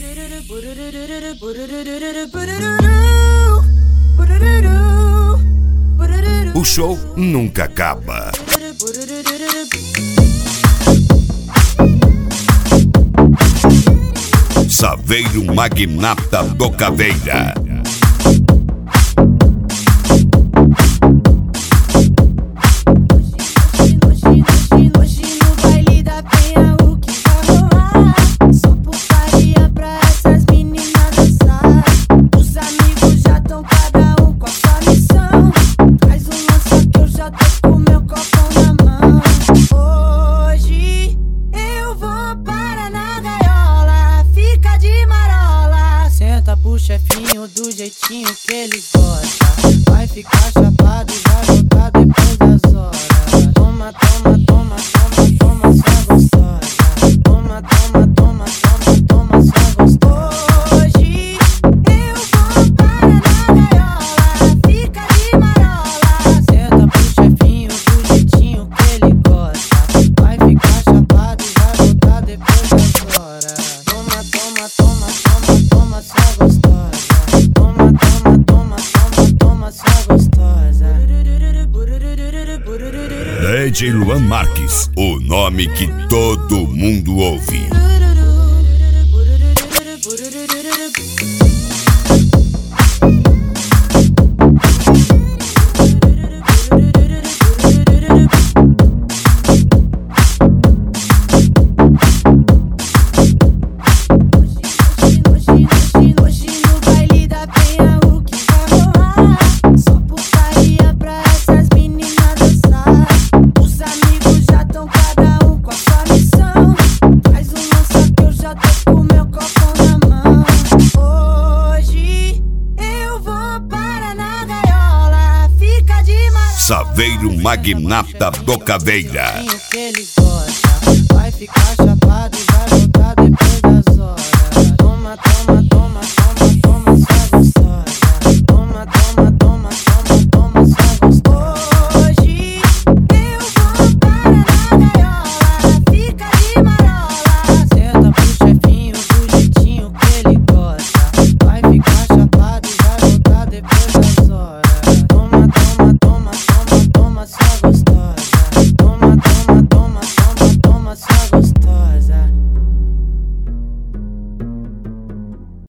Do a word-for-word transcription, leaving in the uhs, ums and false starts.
O show nunca acaba. Saveiro Magnata do Caveira. Pro chefinho do jeitinho que ele gosta. Vai ficar chapado e vai voltar depois das horas. Toma, toma, toma, toma, toma, só gostosa. Toma, toma, toma, toma, toma, só gostosa. Hoje eu vou para na gaiola, fica de marola. Senta pro chefinho do jeitinho que ele gosta. Vai ficar chapado e vai voltar depois das horas. Toma, toma, toma, toma, toma, só gostosa. Toma, toma, toma, toma, toma, só gostosa. D J Luan Marques, o nome que todo mundo ouve. Saveiro Magnata do Caveira. Que ele gosta. Vai ficar chapado e vai voltar depois das horas. Toma, toma, toma, toma.